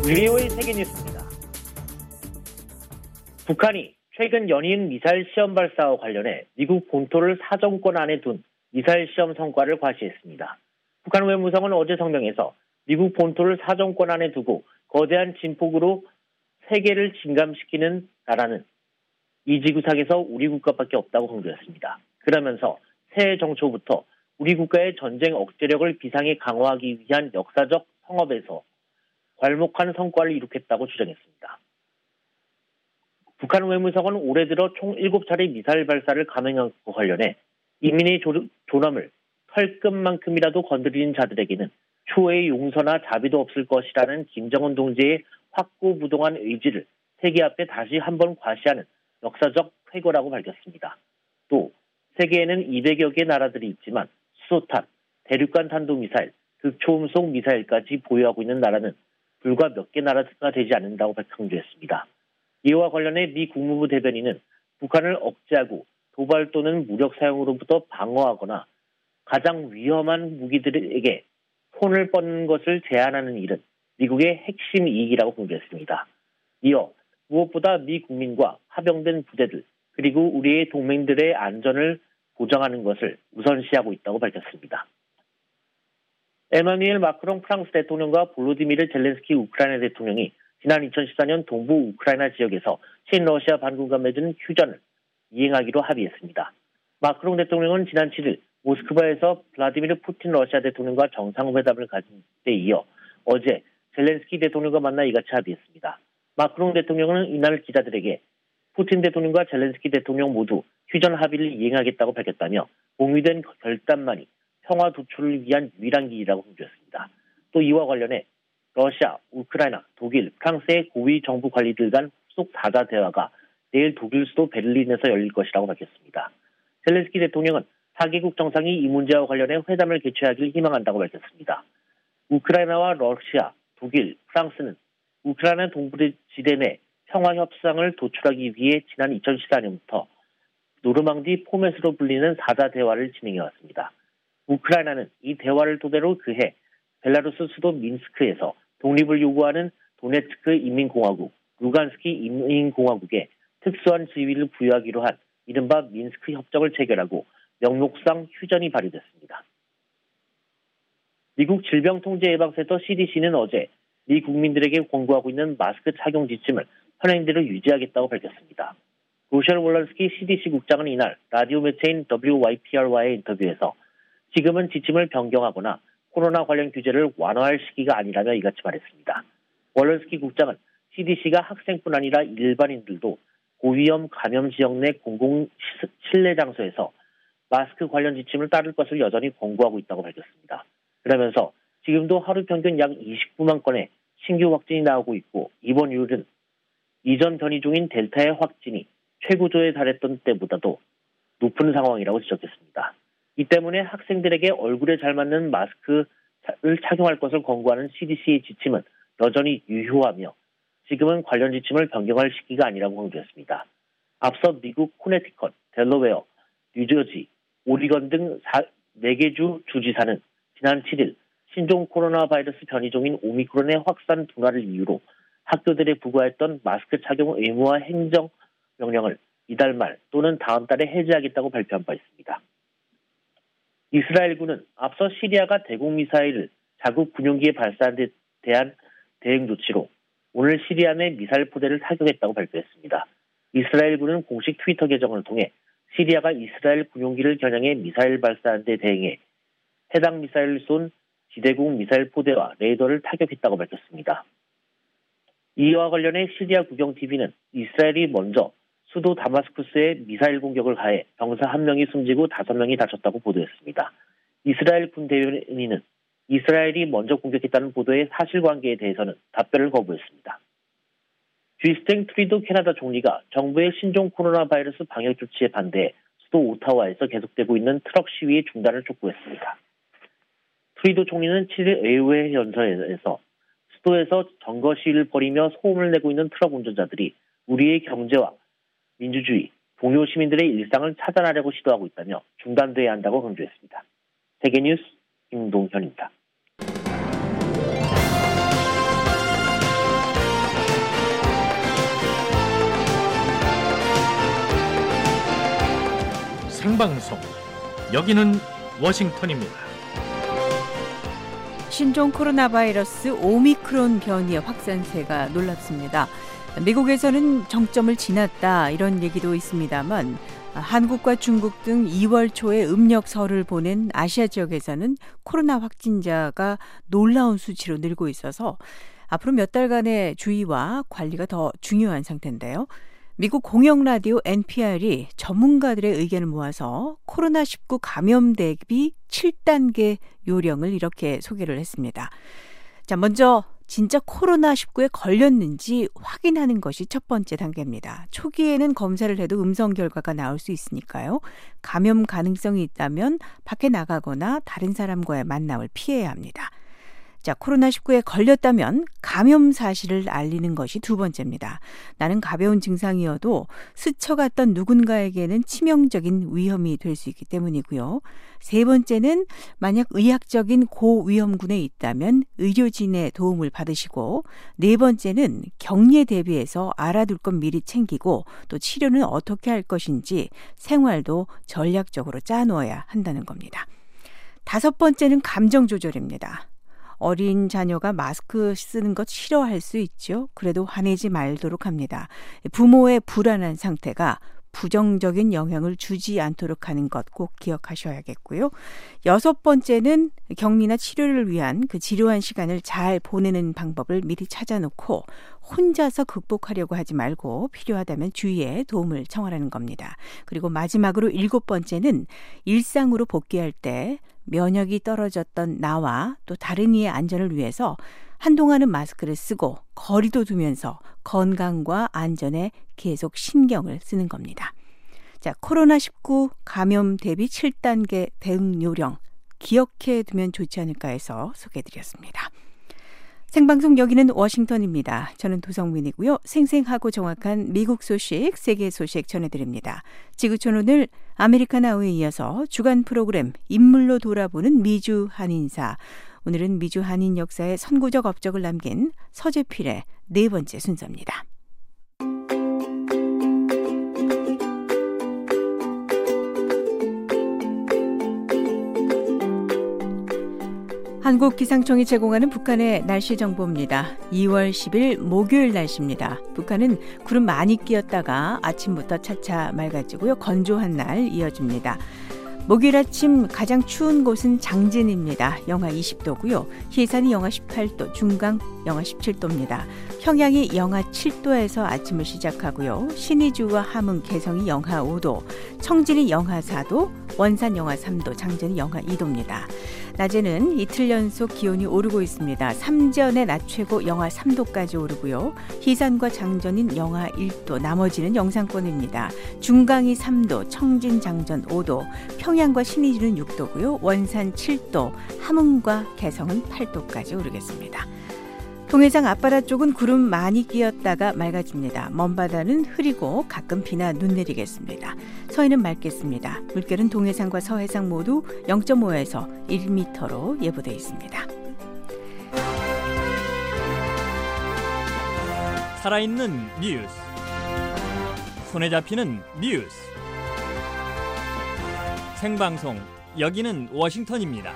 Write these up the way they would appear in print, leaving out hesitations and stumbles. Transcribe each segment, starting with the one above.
일요일 세계 뉴스입니다. 북한이 최근 연이은 미사일 시험 발사와 관련해 미국 본토를 사정권 안에 둔 미사일 시험 성과를 과시했습니다. 북한 외무성은 어제 성명에서 미국 본토를 사정권 안에 두고 거대한 진폭으로 세계를 진감시키는 나라는 이 지구상에서 우리 국가밖에 없다고 강조했습니다. 그러면서 새해 정초부터 우리 국가의 전쟁 억제력을 비상에 강화하기 위한 역사적 성업에서 괄목한 성과를 이룩했다고 주장했습니다. 북한 외무성은 올해 들어 총 7차례 미사일 발사를 감행한 것과 관련해 인민의 존엄을 털끝만큼이라도 건드리는 자들에게는 추후의 용서나 자비도 없을 것이라는 김정은 동지의 확고부동한 의지를 세계 앞에 다시 한번 과시하는 역사적 쾌거라고 밝혔습니다. 또 세계에는 200여 개 나라들이 있지만 수소탄, 대륙간 탄도미사일, 극초음속 미사일까지 보유하고 있는 나라는 불과 몇 개 나라가 되지 않는다고 강조했습니다. 이와 관련해 미 국무부 대변인은 북한을 억제하고 도발 또는 무력 사용으로부터 방어하거나 가장 위험한 무기들에게 손을 뻗는 것을 제한하는 일은 미국의 핵심 이익이라고 강조했습니다. 이어 무엇보다 미 국민과 파병된 부대들 그리고 우리의 동맹들의 안전을 보장하는 것을 우선시하고 있다고 밝혔습니다. 에마누엘 마크롱 프랑스 대통령과 볼로디미르 젤렌스키 우크라이나 대통령이 지난 2014년 동부 우크라이나 지역에서 친러시아 반군과 맺은 휴전을 이행하기로 합의했습니다. 마크롱 대통령은 지난 7일 모스크바에서 블라디미르 푸틴 러시아 대통령과 정상회담을 가진 데 이어 어제 젤렌스키 대통령과 만나 이같이 합의했습니다. 마크롱 대통령은 이날 기자들에게 푸틴 대통령과 젤렌스키 대통령 모두 휴전 합의를 이행하겠다고 밝혔다며 공유된 결단만이 평화 도출을 위한 유일한 길이라고 강조했습니다. 또 이와 관련해 러시아, 우크라이나, 독일, 프랑스의 고위 정부 관리들 간 후속 4자 대화가 내일 독일 수도 베를린에서 열릴 것이라고 밝혔습니다. 젤렌스키 대통령은 4개국 정상이 이 문제와 관련해 회담을 개최하길 희망한다고 밝혔습니다. 우크라이나와 러시아, 독일, 프랑스는 우크라이나 동부지대 내 평화 협상을 도출하기 위해 지난 2014년부터 노르망디 포맷으로 불리는 4자 대화를 진행해왔습니다. 우크라이나는 이 대화를 토대로 그해 벨라루스 수도 민스크에서 독립을 요구하는 도네츠크 인민공화국, 루간스키 인민공화국에 특수한 지위를 부여하기로 한 이른바 민스크 협정을 체결하고 명목상 휴전이 발의됐습니다. 미국 질병통제예방센터 CDC는 어제 미 국민들에게 권고하고 있는 마스크 착용 지침을 현행대로 유지하겠다고 밝혔습니다. 로셜 월런스키 CDC 국장은 이날 라디오 매체인 WYPR와의 인터뷰에서 지금은 지침을 변경하거나 코로나 관련 규제를 완화할 시기가 아니라며 이같이 말했습니다. 월런스키 국장은 CDC가 학생뿐 아니라 일반인들도 고위험 감염 지역 내 공공 실내 장소에서 마스크 관련 지침을 따를 것을 여전히 권고하고 있다고 밝혔습니다. 그러면서 지금도 하루 평균 약 29만 건의 신규 확진이 나오고 있고 입원율은 이전 변이 중인 델타의 확진이 최고조에 달했던 때보다도 높은 상황이라고 지적했습니다. 이 때문에 학생들에게 얼굴에 잘 맞는 마스크를 착용할 것을 권고하는 CDC의 지침은 여전히 유효하며 지금은 관련 지침을 변경할 시기가 아니라고 강조했습니다. 앞서 미국 코네티컷, 델러웨어, 뉴저지, 오리건 등 4개 주 주지사는 지난 7일 신종 코로나 바이러스 변이종인 오미크론의 확산 둔화를 이유로 학교들에 부과했던 마스크 착용 의무화 행정 명령을 이달 말 또는 다음 달에 해제하겠다고 발표한 바 있습니다. 이스라엘군은 앞서 시리아가 대공 미사일을 자국 군용기에 발사한 데 대한 대응 조치로 오늘 시리아 내 미사일 포대를 타격했다고 발표했습니다. 이스라엘군은 공식 트위터 계정을 통해 시리아가 이스라엘 군용기를 겨냥해 미사일 발사한 데 대응해 해당 미사일을 쏜 지대공 미사일 포대와 레이더를 타격했다고 밝혔습니다. 이와 관련해 시리아 국영TV는 이스라엘이 먼저 수도 다마스쿠스에 미사일 공격을 가해 병사 1명이 숨지고 5명이 다쳤다고 보도했습니다. 이스라엘 군 대변인은 이스라엘이 먼저 공격했다는 보도의 사실관계에 대해서는 답변을 거부했습니다. 쥐스탱 트리도 캐나다 총리가 정부의 신종 코로나 바이러스 방역 조치에 반대해 수도 오타와에서 계속되고 있는 트럭 시위의 중단을 촉구했습니다. 트리도 총리는 7일 의회 연설에서 수도에서 점거 시위를 벌이며 소음을 내고 있는 트럭 운전자들이 우리의 경제와 민주주의, 동료 시민들의 일상을 차단하려고 시도하고 있다며 중단돼야 한다고 강조했습니다. 세계뉴스 김동현입니다. 생방송. 여기는 워싱턴입니다. 신종 코로나 바이러스 오미크론 변이의 확산세가 놀랍습니다. 미국에서는 정점을 지났다 이런 얘기도 있습니다만 한국과 중국 등 2월 초에 음력설을 보낸 아시아 지역에서는 코로나 확진자가 놀라운 수치로 늘고 있어서 앞으로 몇 달간의 주의와 관리가 더 중요한 상태인데요. 미국 공영라디오 NPR이 전문가들의 의견을 모아서 코로나19 감염 대비 7단계 요령을 이렇게 소개를 했습니다. 자, 먼저 진짜 코로나19에 걸렸는지 확인하는 것이 첫 번째 단계입니다. 초기에는 검사를 해도 음성 결과가 나올 수 있으니까요. 감염 가능성이 있다면 밖에 나가거나 다른 사람과의 만남을 피해야 합니다. 자, 코로나19에 걸렸다면 감염 사실을 알리는 것이 두 번째입니다. 나는 가벼운 증상이어도 스쳐갔던 누군가에게는 치명적인 위험이 될 수 있기 때문이고요. 세 번째는 만약 의학적인 고위험군에 있다면 의료진의 도움을 받으시고, 네 번째는 격리에 대비해서 알아둘 것 미리 챙기고 또 치료는 어떻게 할 것인지 생활도 전략적으로 짜놓아야 한다는 겁니다. 다섯 번째는 감정 조절입니다. 어린 자녀가 마스크 쓰는 것 싫어할 수 있죠. 그래도 화내지 말도록 합니다. 부모의 불안한 상태가 부정적인 영향을 주지 않도록 하는 것 꼭 기억하셔야겠고요. 여섯 번째는 격리나 치료를 위한 그 지루한 시간을 잘 보내는 방법을 미리 찾아놓고 혼자서 극복하려고 하지 말고 필요하다면 주위에 도움을 청하라는 겁니다. 그리고 마지막으로 일곱 번째는 일상으로 복귀할 때 면역이 떨어졌던 나와 또 다른 이의 안전을 위해서 한동안은 마스크를 쓰고 거리도 두면서 건강과 안전에 계속 신경을 쓰는 겁니다. 자, 코로나19 감염 대비 7단계 대응 요령 기억해 두면 좋지 않을까 해서 소개해드렸습니다. 생방송 여기는 워싱턴입니다. 저는 도성민이고요. 생생하고 정확한 미국 소식, 세계 소식 전해드립니다. 지구촌 오늘 아메리카나우에 이어서 주간 프로그램 인물로 돌아보는 미주 한인사. 오늘은 미주 한인 역사에 선구적 업적을 남긴 서재필의 네 번째 순서입니다. 한국기상청이 제공하는 북한의 날씨 정보입니다. 2월 10일 목요일 날씨입니다. 북한은 구름 많이 끼었다가 아침부터 차차 맑아지고요. 건조한 날 이어집니다. 목요일 아침 가장 추운 곳은 장진입니다. 영하 20도고요. 해산이 영하 18도, 중강 영하 17도입니다. 평양이 영하 7도에서 아침을 시작하고요. 신의주와 함흥, 개성이 영하 5도, 청진이 영하 4도, 원산 영하 3도, 장전이 영하 2도입니다. 낮에는 이틀 연속 기온이 오르고 있습니다. 삼전의 낮 최고 영하 3도까지 오르고요. 희산과 장전인 영하 1도, 나머지는 영상권입니다. 중강이 3도, 청진, 장전 5도, 평양과 신의주는 6도고요. 원산 7도, 함흥과 개성은 8도까지 오르겠습니다. 동해상 앞바다 쪽은 구름 많이 끼었다가 맑아집니다. 먼바다는 흐리고 가끔 비나 눈 내리겠습니다. 서해는 맑겠습니다. 물결은 동해상과 서해상 모두 0.5에서 1m로 예보되어 있습니다. 살아있는 뉴스, 손에 잡히는 뉴스, 생방송 여기는 워싱턴입니다.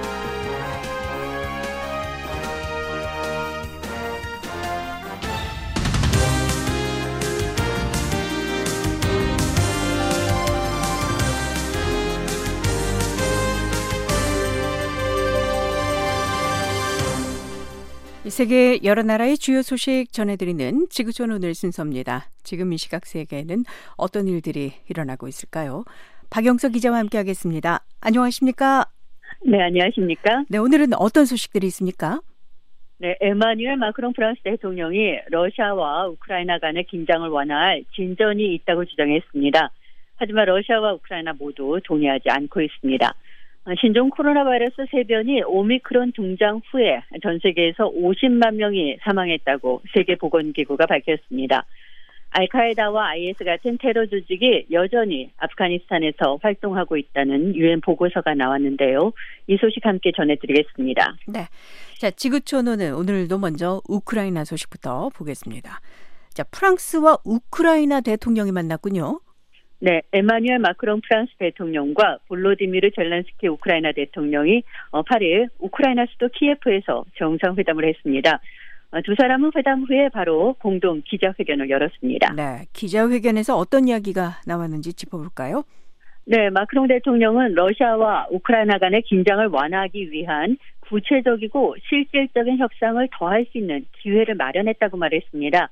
세계 여러 나라의 주요 소식 전해드리는 지구촌 오늘 순서입니다. 지금 이 시각 세계에는 어떤 일들이 일어나고 있을까요? 박영석 기자와 함께하겠습니다. 안녕하십니까? 네, 안녕하십니까? 네, 오늘은 어떤 소식들이 있습니까? 네, 에마뉴엘 마크롱 프랑스 대통령이 러시아와 우크라이나 간의 긴장을 완화할 진전이 있다고 주장했습니다. 하지만 러시아와 우크라이나 모두 동의하지 않고 있습니다. 신종 코로나 바이러스 세변이 오미크론 등장 후에 전 세계에서 50만 명이 사망했다고 세계보건기구가 밝혔습니다. 알카에다와 IS 같은 테러 조직이 여전히 아프가니스탄에서 활동하고 있다는 유엔 보고서가 나왔는데요. 이 소식 함께 전해드리겠습니다. 네, 자, 지구촌은 오늘도 먼저 우크라이나 소식부터 보겠습니다. 자, 프랑스와 우크라이나 대통령이 만났군요. 네, 에마뉴엘 마크롱 프랑스 대통령과 볼로디미르 젤렌스키 우크라이나 대통령이 8일 우크라이나 수도 키예프에서 정상회담을 했습니다. 두 사람은 회담 후에 바로 공동 기자회견을 열었습니다. 네, 기자회견에서 어떤 이야기가 나왔는지 짚어볼까요? 네, 마크롱 대통령은 러시아와 우크라이나 간의 긴장을 완화하기 위한 구체적이고 실질적인 협상을 더할 수 있는 기회를 마련했다고 말했습니다.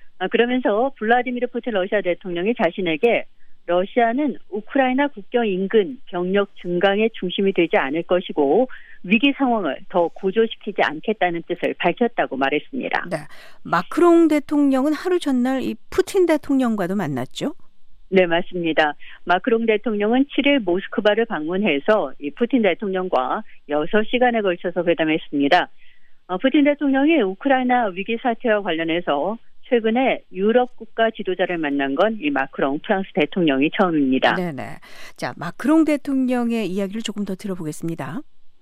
그러면서 블라디미르 푸틴 러시아 대통령이 자신에게 러시아는 우크라이나 국경 인근 병력 증강의 중심이 되지 않을 것이고 위기 상황을 더 고조시키지 않겠다는 뜻을 밝혔다고 말했습니다. 네, 마크롱 대통령은 하루 전날 이 푸틴 대통령과도 만났죠? 네, 맞습니다. 마크롱 대통령은 7일 모스크바를 방문해서 이 푸틴 대통령과 6시간에 걸쳐서 회담했습니다. 푸틴 대통령이 우크라이나 위기 사태와 관련해서 최근에 유럽 국가 지도자를 만난 건 이 마크롱 프랑스 대통령이 처음입니다. 네네. 자, 마크롱 대통령의 이야기를 조금 더 들어보겠습니다.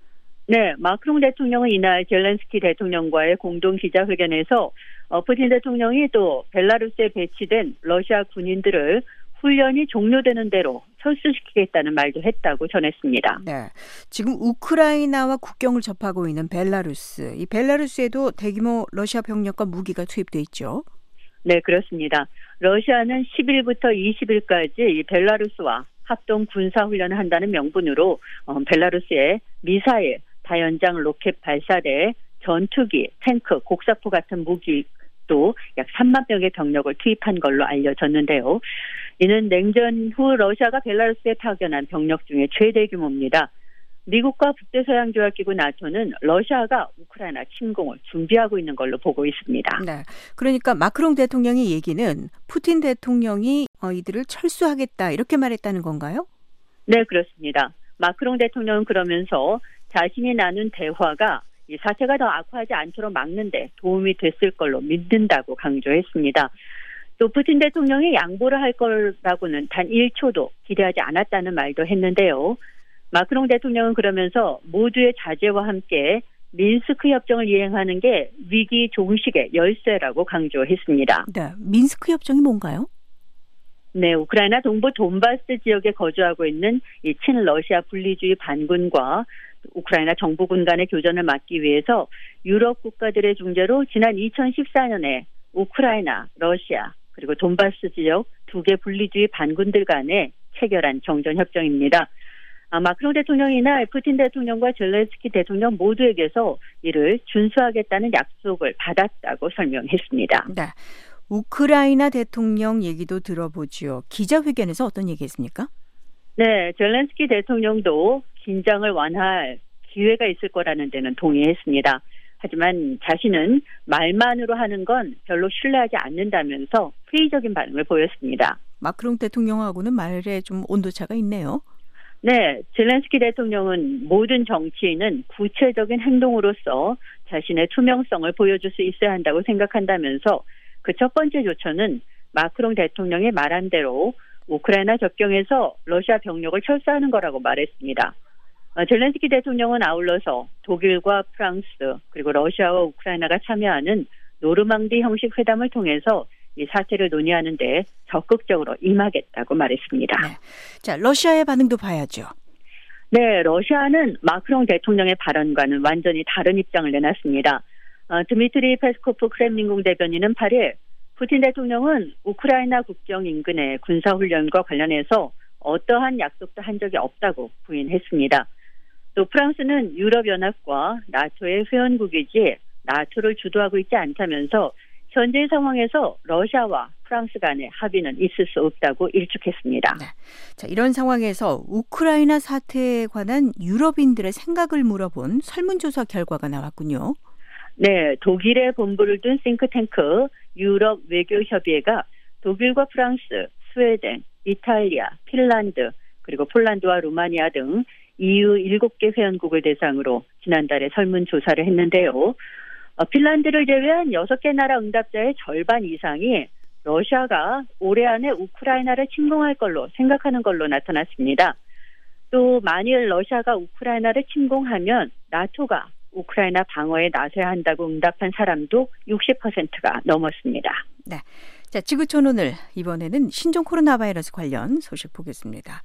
네, 마크롱 대통령은 이날 젤렌스키 대통령과의 공동 기자회견에서 푸틴 대통령이 또 벨라루스에 배치된 러시아 군인들을 훈련이 종료되는 대로 철수시키겠다는 말도 했다고 전했습니다. 네, 지금 우크라이나와 국경을 접하고 있는 벨라루스, 이 벨라루스에도 대규모 러시아 병력과 무기가 투입돼 있죠. 네, 그렇습니다. 러시아는 10일부터 20일까지 이 벨라루스와 합동 군사훈련을 한다는 명분으로 벨라루스에 미사일, 다연장 로켓 발사대, 전투기, 탱크, 곡사포 같은 무기 또 약 3만 명의 병력을 투입한 걸로 알려졌는데요. 이는 냉전 후 러시아가 벨라루스에 파견한 병력 중에 최대 규모입니다. 미국과 북대서양조약기구 나토는 러시아가 우크라이나 침공을 준비하고 있는 걸로 보고 있습니다. 네, 그러니까 마크롱 대통령의 얘기는 푸틴 대통령이 이들을 철수하겠다 이렇게 말했다는 건가요? 네, 그렇습니다. 마크롱 대통령은 그러면서 자신이 나눈 대화가 이 사태가 더 악화하지 않도록 막는 데 도움이 됐을 걸로 믿는다고 강조했습니다. 또 푸틴 대통령이 양보를 할 거라고는 단 1초도 기대하지 않았다는 말도 했는데요. 마크롱 대통령은 그러면서 모두의 자제와 함께 민스크 협정을 이행하는 게 위기 종식의 열쇠라고 강조했습니다. 네, 민스크 협정이 뭔가요? 네, 우크라이나 동부 돈바스 지역에 거주하고 있는 이 친러시아 분리주의 반군과 우크라이나 정부군 간의 교전을 막기 위해서 유럽 국가들의 중재로 지난 2014년에 우크라이나, 러시아, 그리고 돈바스 지역 두 개 분리주의 반군들 간에 체결한 정전협정입니다. 마크롱 대통령이 이날 푸틴 대통령과 젤렌스키 대통령 모두에게서 이를 준수하겠다는 약속을 받았다고 설명했습니다. 네, 우크라이나 대통령 얘기도 들어보지요. 기자회견에서 어떤 얘기했습니까? 네, 젤렌스키 대통령도 긴장을 완화할 기회가 있을 거라는 데는 동의했습니다. 하지만 자신은 말만으로 하는 건 별로 신뢰하지 않는다면서 회의적인 반응을 보였습니다. 마크롱 대통령하고는 말에 좀 온도차가 있네요. 네, 젤렌스키 대통령은 모든 정치인은 구체적인 행동으로서 자신의 투명성을 보여줄 수 있어야 한다고 생각한다면서 그 첫 번째 조처는 마크롱 대통령이 말한 대로 우크라이나 접경에서 러시아 병력을 철수하는 거라고 말했습니다. 젤렌스키 대통령은 아울러서 독일과 프랑스 그리고 러시아와 우크라이나가 참여하는 노르망디 형식 회담을 통해서 이 사태를 논의하는 데 적극적으로 임하겠다고 말했습니다. 네. 자, 러시아의 반응도 봐야죠. 네, 러시아는 마크롱 대통령의 발언과는 완전히 다른 입장을 내놨습니다. 드미트리 페스코프 크렘린궁 대변인은 8일 푸틴 대통령은 우크라이나 국경 인근의 군사훈련과 관련해서 어떠한 약속도 한 적이 없다고 부인했습니다. 또 프랑스는 유럽연합과 나토의 회원국이지 나토를 주도하고 있지 않다면서 현재 상황에서 러시아와 프랑스 간의 합의는 있을 수 없다고 일축했습니다. 네. 자, 이런 상황에서 우크라이나 사태에 관한 유럽인들의 생각을 물어본 설문조사 결과가 나왔군요. 네, 독일에 본부를 둔 싱크탱크 유럽 외교협의회가 독일과 프랑스, 스웨덴, 이탈리아, 핀란드, 그리고 폴란드와 루마니아 등 EU 7개 회원국을 대상으로 지난달에 설문조사를 했는데요. 핀란드를 제외한 6개 나라 응답자의 절반 이상이 러시아가 올해 안에 우크라이나를 침공할 걸로 생각하는 걸로 나타났습니다. 또 만일 러시아가 우크라이나를 침공하면 나토가 우크라이나 방어에 나서야 한다고 응답한 사람도 60%가 넘었습니다. 네. 자, 지구촌 오늘 이번에는 신종 코로나 바이러스 관련 소식 보겠습니다.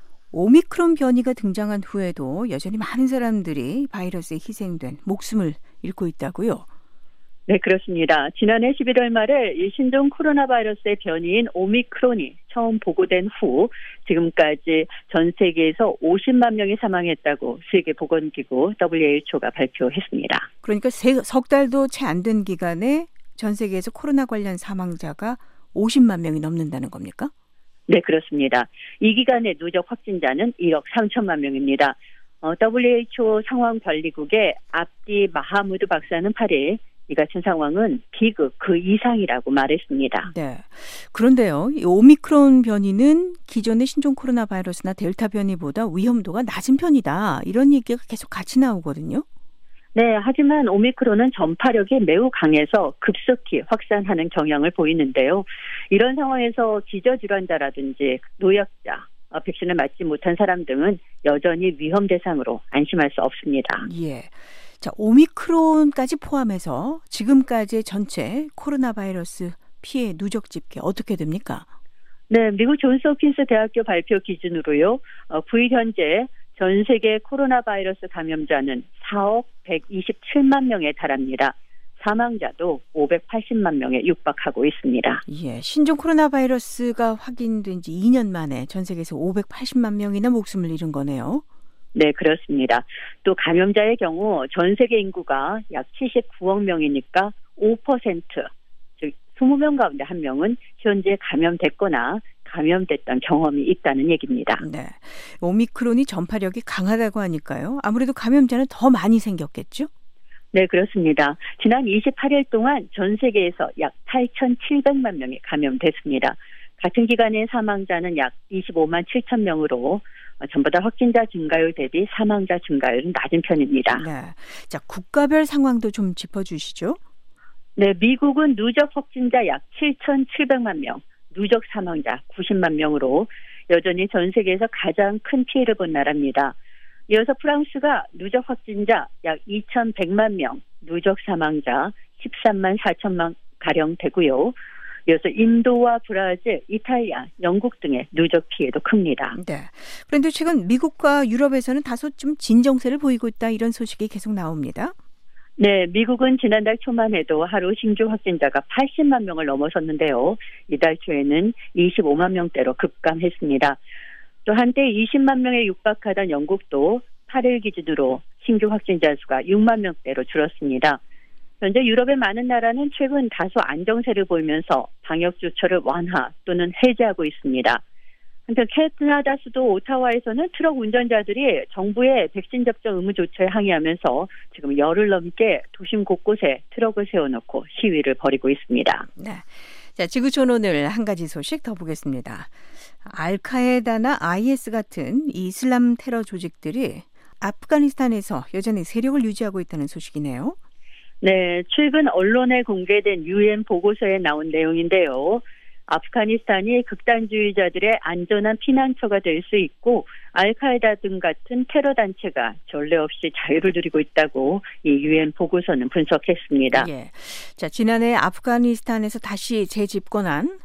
오미크론 변이가 등장한 후에도 여전히 많은 사람들이 바이러스에 희생된 목숨을 잃고 있다고요? 네, 그렇습니다. 지난해 11월 말에 이 신종 코로나 바이러스의 변이인 오미크론이 처음 보고된 후 지금까지 전 세계에서 50만 명이 사망했다고 세계보건기구 WHO가 발표했습니다. 그러니까 석 달도 채 안 된 기간에 전 세계에서 코로나 관련 사망자가 50만 명이 넘는다는 겁니까? 네, 그렇습니다. 이 기간의 누적 확진자는 1억 3천만 명입니다. WHO 상황관리국의 압디 마하무드 박사는 8일 이 같은 상황은 비극 그 이상이라고 말했습니다. 네. 그런데요, 이 오미크론 변이는 기존의 신종 코로나 바이러스나 델타 변이보다 위험도가 낮은 편이다. 이런 얘기가 계속 같이 나오거든요. 네, 하지만 오미크론은 전파력이 매우 강해서 급속히 확산하는 경향을 보이는데요. 이런 상황에서 기저질환자라든지 노약자, 백신을 맞지 못한 사람 등은 여전히 위험 대상으로 안심할 수 없습니다. 예. 자, 오미크론까지 포함해서 지금까지의 전체 코로나 바이러스 피해 누적 집계 어떻게 됩니까? 네, 미국 존스홉킨스 대학교 발표 기준으로요. 9일 현재 전 세계 코로나 바이러스 감염자는 4억 127만 명에 달합니다. 사망자도 580만 명에 육박하고 있습니다. 예, 신종 코로나 바이러스가 확인된 지 2년 만에 전 세계에서 580만 명이나 목숨을 잃은 거네요. 네, 그렇습니다. 또 감염자의 경우 전 세계 인구가 약 79억 명이니까 5%, 즉 20명 가운데 1명은 현재 감염됐거나 감염됐던 경험이 있다는 얘기입니다. 네, 오미크론이 전파력이 강하다고 하니까요. 아무래도 감염자는 더 많이 생겼겠죠? 네, 그렇습니다. 지난 28일 동안 전 세계에서 약 8,700만 명이 감염됐습니다. 같은 기간의 사망자는 약 25만 7천 명으로 전보다 확진자 증가율 대비 사망자 증가율은 낮은 편입니다. 네, 자, 국가별 상황도 좀 짚어주시죠. 네, 미국은 누적 확진자 약 7,700만 명, 누적 사망자 90만 명으로 여전히 전 세계에서 가장 큰 피해를 본 나라입니다. 이어서 프랑스가 누적 확진자 약 2,100만 명, 누적 사망자 13만 4천만 가량 되고요. 이어서 인도와 브라질, 이탈리아, 영국 등의 누적 피해도 큽니다. 네. 그런데 최근 미국과 유럽에서는 다소 좀 진정세를 보이고 있다 이런 소식이 계속 나옵니다. 네, 미국은 지난달 초만 해도 하루 신규 확진자가 80만 명을 넘어섰는데요. 이달 초에는 25만 명대로 급감했습니다. 또 한때 20만 명에 육박하던 영국도 8일 기준으로 신규 확진자 수가 6만 명대로 줄었습니다. 현재 유럽의 많은 나라는 최근 다소 안정세를 보이면서 방역 조처를 완화 또는 해제하고 있습니다. 한편 캐나다 수도 오타와에서는 트럭 운전자들이 정부의 백신 접종 의무 조처에 항의하면서 지금 열흘 넘게 도심 곳곳에 트럭을 세워놓고 시위를 벌이고 있습니다. 네. 자, 지구촌 오늘 한 가지 소식 더 보겠습니다. 알카에다나 IS 같은 이슬람 테러 조직들이 아프가니스탄에서 여전히 세력을 유지하고 있다는 소식이네요. 네, 최근 언론에 공개된 UN 보고서에 나온 내용인데요. 아프가니스탄이 극단주의자들의 안전한 피난처가 될 수 있고 알카에다 등 같은 테러 단체가 전례 없이 자유를 누리고 있다고 이 UN 보고서는 분석했습니다. 예. 자, 지난해 아프가니스탄에서 다시 재집권한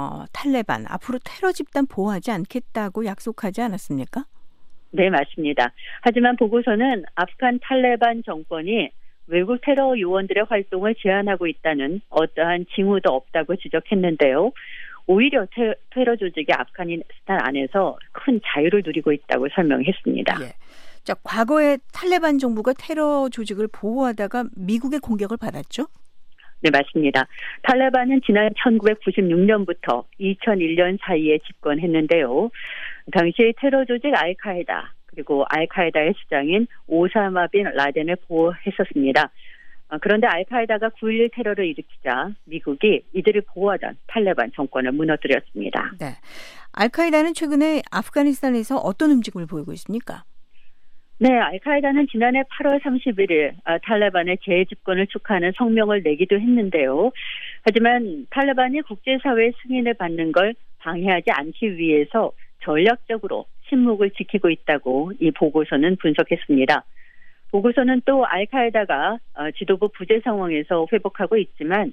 탈레반 앞으로 테러 집단 보호하지 않겠다고 약속하지 않았습니까? 네, 맞습니다. 하지만 보고서는 아프간 탈레반 정권이 외국 테러 요원들의 활동을 제한하고 있다는 어떠한 징후도 없다고 지적했는데요. 오히려 테러 조직이 아프가니스탄 안에서 큰 자유를 누리고 있다고 설명했습니다. 예. 자, 과거에 탈레반 정부가 테러 조직을 보호하다가 미국의 공격을 받았죠? 네, 맞습니다. 탈레반은 지난 1996년부터 2001년 사이에 집권했는데요. 당시 테러 조직 알카에다 그리고 알카에다의 수장인 오사마 빈 라덴을 보호했었습니다. 그런데 알카에다가 9.11 테러를 일으키자 미국이 이들을 보호하던 탈레반 정권을 무너뜨렸습니다. 네, 알카에다는 최근에 아프가니스탄에서 어떤 움직임을 보이고 있습니까? 네, 알카에다는 지난해 8월 31일 탈레반의 재집권을 축하하는 성명을 내기도 했는데요. 하지만 탈레반이 국제사회의 승인을 받는 걸 방해하지 않기 위해서 전략적으로 침묵을 지키고 있다고 이 보고서는 분석했습니다. 보고서는 또 알카에다가 지도부 부재 상황에서 회복하고 있지만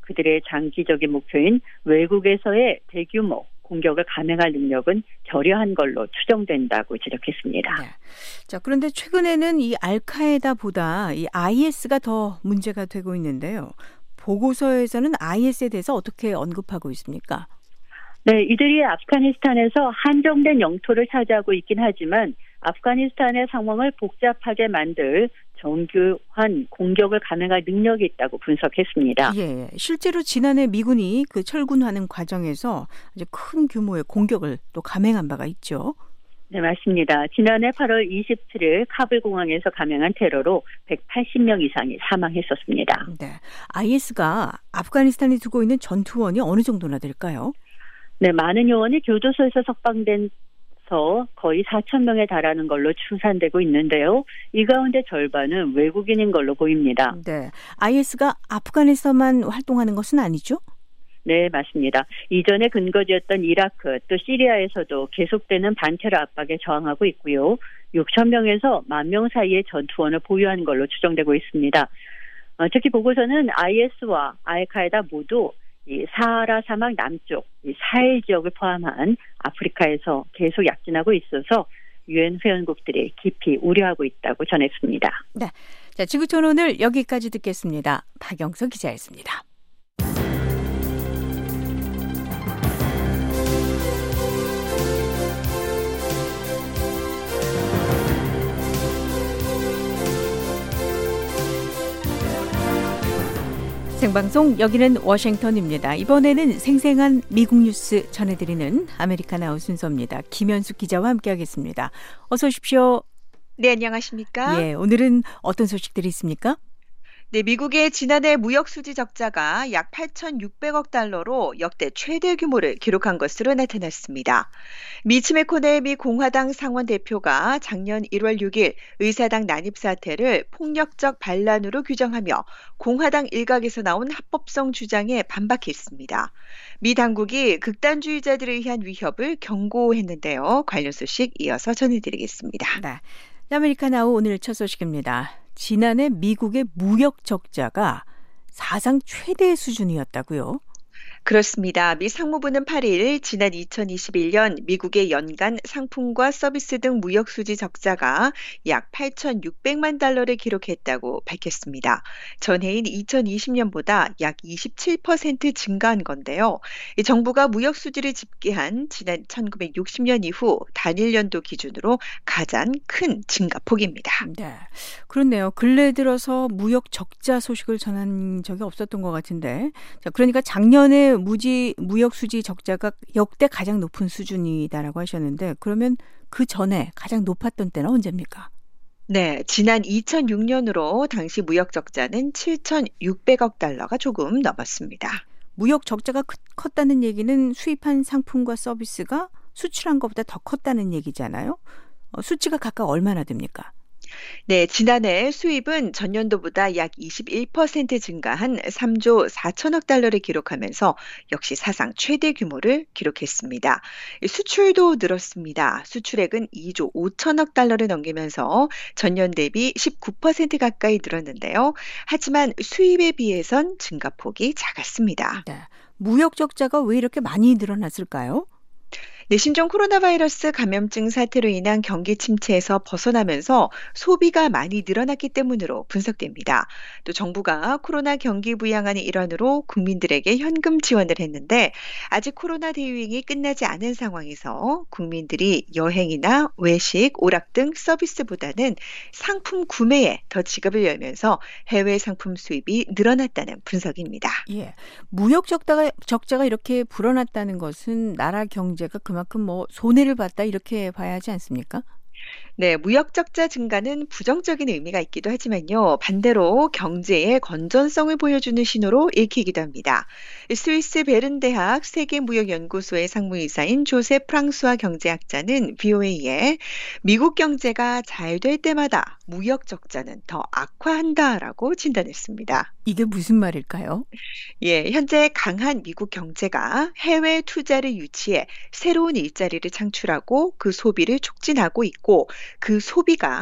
그들의 장기적인 목표인 외국에서의 대규모 공격을 감행할 능력은 결여한 걸로 추정된다고 지적했습니다. 네. 자, 그런데 최근에는 이 알카에다보다 이 IS가 더 문제가 되고 있는데요. 보고서에서는 IS에 대해서 어떻게 언급하고 있습니까? 네, 이들이 아프가니스탄에서 한정된 영토를 차지하고 있긴 하지만 아프가니스탄의 상황을 복잡하게 만들 정교한 공격을 감행할 능력이 있다고 분석했습니다. 예, 실제로 지난해 미군이 그 철군하는 과정에서 아주 큰 규모의 공격을 또 감행한 바가 있죠. 네, 맞습니다. 지난해 8월 27일 카불 공항에서 감행한 테러로 180명 이상이 사망했었습니다. 네, IS가 아프가니스탄에 두고 있는 전투원이 어느 정도나 될까요? 네, 많은 요원이 교도소에서 석방돼서 거의 4천 명에 달하는 걸로 추산되고 있는데요. 이 가운데 절반은 외국인인 걸로 보입니다. 네, IS가 아프간에서만 활동하는 것은 아니죠? 네, 맞습니다. 이전에 근거지였던 이라크 또 시리아에서도 계속되는 반테러 압박에 저항하고 있고요. 6천 명에서 1만 명 사이의 전투원을 보유한 걸로 추정되고 있습니다. 특히 보고서는 IS와 알카에다 모두 이 사하라 사막 남쪽 이 사헬 지역을 포함한 아프리카에서 계속 약진하고 있어서 유엔 회원국들이 깊이 우려하고 있다고 전했습니다. 네, 자, 지구촌 오늘 여기까지 듣겠습니다. 박영서 기자였습니다. 생방송 여기는 워싱턴입니다. 이번에는 생생한 미국 뉴스 전해드리는 아메리카나우 순서입니다. 김현숙 기자와 함께하겠습니다. 어서 오십시오. 네, 안녕하십니까? 예, 오늘은 어떤 소식들이 있습니까? 네, 미국의 지난해 무역수지 적자가 약 8,600억 달러로 역대 최대 규모를 기록한 것으로 나타났습니다. 미치 매코넬 미 공화당 상원 대표가 작년 1월 6일 의사당 난입 사태를 폭력적 반란으로 규정하며 공화당 일각에서 나온 합법성 주장에 반박했습니다. 미 당국이 극단주의자들에 의한 위협을 경고했는데요. 관련 소식 이어서 전해드리겠습니다. 네, 아메리카나우 오늘 첫 소식입니다. 지난해 미국의 무역 적자가 사상 최대 수준이었다고요? 그렇습니다. 미 상무부는 8일 지난 2021년 미국의 연간 상품과 서비스 등 무역 수지 적자가 약 8,600만 달러를 기록했다고 밝혔습니다. 전해인 2020년보다 약 27% 증가한 건데요. 정부가 무역 수지를 집계한 지난 1960년 이후 단일 연도 기준으로 가장 큰 증가폭입니다. 네, 그렇네요. 근래 들어서 무역 적자 소식을 전한 적이 없었던 것 같은데, 자, 그러니까 작년에 무역 수지 적자가 역대 가장 높은 수준이다라고 하셨는데, 그러면 그 전에 가장 높았던 때는 언제입니까? 네, 지난 2006년으로 당시 무역 적자는 7,600억 달러가 조금 넘었습니다. 무역 적자가 컸다는 얘기는 수입한 상품과 서비스가 수출한 것보다 더 컸다는 얘기잖아요. 수치가 각각 얼마나 됩니까? 네, 지난해 수입은 전년도보다 약 21% 증가한 3조 4천억 달러를 기록하면서 역시 사상 최대 규모를 기록했습니다. 수출도 늘었습니다. 수출액은 2조 5천억 달러를 넘기면서 전년 대비 19% 가까이 늘었는데요. 하지만 수입에 비해선 증가폭이 작았습니다. 네, 무역 적자가 왜 이렇게 많이 늘어났을까요? 네, 신종 코로나 바이러스 감염증 사태로 인한 경기 침체에서 벗어나면서 소비가 많이 늘어났기 때문으로 분석됩니다. 또 정부가 코로나 경기 부양안의 일환으로 국민들에게 현금 지원을 했는데 아직 코로나 대유행이 끝나지 않은 상황에서 국민들이 여행이나 외식, 오락 등 서비스보다는 상품 구매에 더 지갑을 열면서 해외 상품 수입이 늘어났다는 분석입니다. 예, 무역 적자가 이렇게 불어났다는 것은 나라 경제가 그만큼 손해를 봤다 이렇게 봐야 하지 않습니까? 네, 무역 적자 증가는 부정적인 의미가 있기도 하지만요. 반대로 경제의 건전성을 보여주는 신호로 읽히기도 합니다. 스위스 베른 대학 세계무역연구소의 상무이사인 조세 프랑수아 경제학자는 BOA에 미국 경제가 잘 될 때마다 무역 적자는 더 악화한다라고 진단했습니다. 이게 무슨 말일까요? 예, 현재 강한 미국 경제가 해외 투자를 유치해 새로운 일자리를 창출하고 그 소비를 촉진하고 있고 그 소비가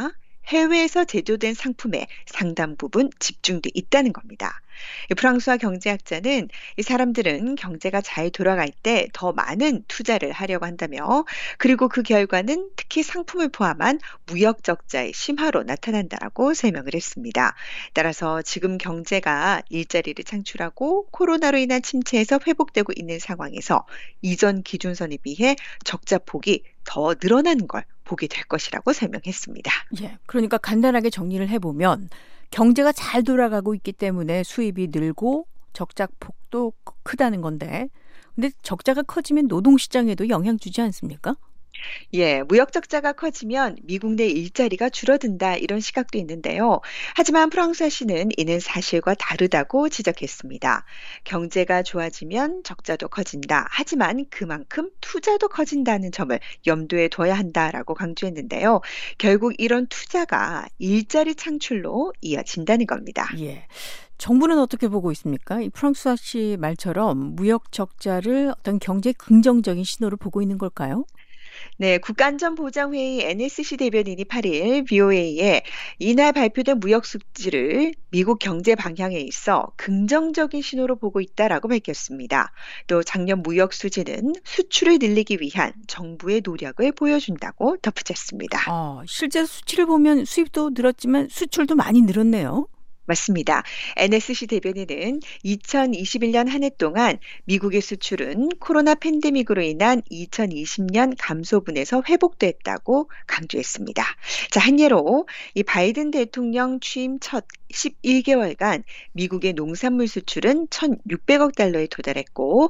해외에서 제조된 상품에 상당 부분 집중돼 있다는 겁니다. 이 프랑스와 경제학자는 이 사람들은 경제가 잘 돌아갈 때 더 많은 투자를 하려고 한다며, 그리고 그 결과는 특히 상품을 포함한 무역 적자의 심화로 나타난다라고 설명을 했습니다. 따라서 지금 경제가 일자리를 창출하고 코로나로 인한 침체에서 회복되고 있는 상황에서 이전 기준선에 비해 적자 폭이 더 늘어나는 걸 보게 될 것이라고 설명했습니다. 예, 그러니까 간단하게 정리를 해보면 경제가 잘 돌아가고 있기 때문에 수입이 늘고 적자 폭도 크다는 건데, 근데 적자가 커지면 노동시장에도 영향 주지 않습니까? 예, 무역 적자가 커지면 미국 내 일자리가 줄어든다, 이런 시각도 있는데요. 하지만 프랑스화시는 이는 사실과 다르다고 지적했습니다. 경제가 좋아지면 적자도 커진다. 하지만 그만큼 투자도 커진다는 점을 염두에 둬야 한다라고 강조했는데요. 결국 이런 투자가 일자리 창출로 이어진다는 겁니다. 예. 정부는 어떻게 보고 있습니까? 이 프랑스화 씨 말처럼 무역 적자를 어떤 경제 긍정적인 신호로 보고 있는 걸까요? 네, 국가안전보장회의 NSC 대변인이 8일 BOA에 이날 발표된 무역 수지를 미국 경제 방향에 있어 긍정적인 신호로 보고 있다라고 밝혔습니다. 또 작년 무역 수지는 수출을 늘리기 위한 정부의 노력을 보여준다고 덧붙였습니다. 실제 수치를 보면 수입도 늘었지만 수출도 많이 늘었네요. 맞습니다. NSC 대변인은 2021년 한 해 동안 미국의 수출은 코로나 팬데믹으로 인한 2020년 감소분에서 회복됐다고 강조했습니다. 자, 한 예로 이 바이든 대통령 취임 첫 11개월간 미국의 농산물 수출은 1,600억 달러에 도달했고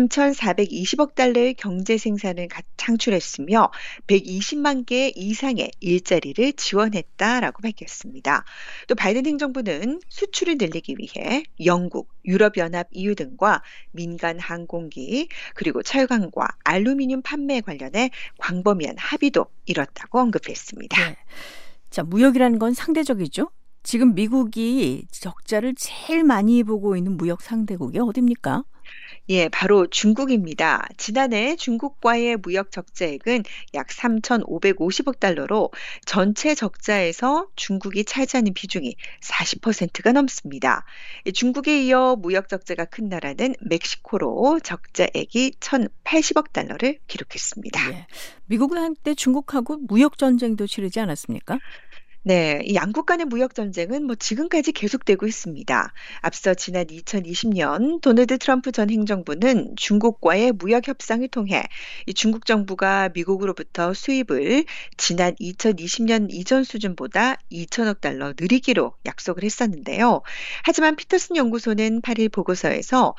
3,420억 달러의 경제 생산을 창출했으며 120만 개 이상의 일자리를 지원했다라고 밝혔습니다. 또 바이든 행정부는 수출을 늘리기 위해 영국, 유럽연합 EU 등과 민간 항공기, 그리고 철강과 알루미늄 판매에 관련해 광범위한 합의도 이뤘다고 언급했습니다. 네. 자, 무역이라는 건 상대적이죠? 지금 미국이 적자를 제일 많이 보고 있는 무역 상대국이 어디입니까? 예, 바로 중국입니다. 지난해 중국과의 무역 적자액은 약 3,550억 달러로 전체 적자에서 중국이 차지하는 비중이 40%가 넘습니다. 중국에 이어 무역 적자가 큰 나라는 멕시코로 적자액이 1,080억 달러를 기록했습니다. 예. 미국은 한때 중국하고 무역 전쟁도 치르지 않았습니까? 네, 이 양국 간의 무역 전쟁은 지금까지 계속되고 있습니다. 앞서 지난 2020년 도널드 트럼프 전 행정부는 중국과의 무역 협상을 통해 이 중국 정부가 미국으로부터 수입을 지난 2020년 이전 수준보다 2천억 달러 늘리기로 약속을 했었는데요. 하지만 피터슨 연구소는 8일 보고서에서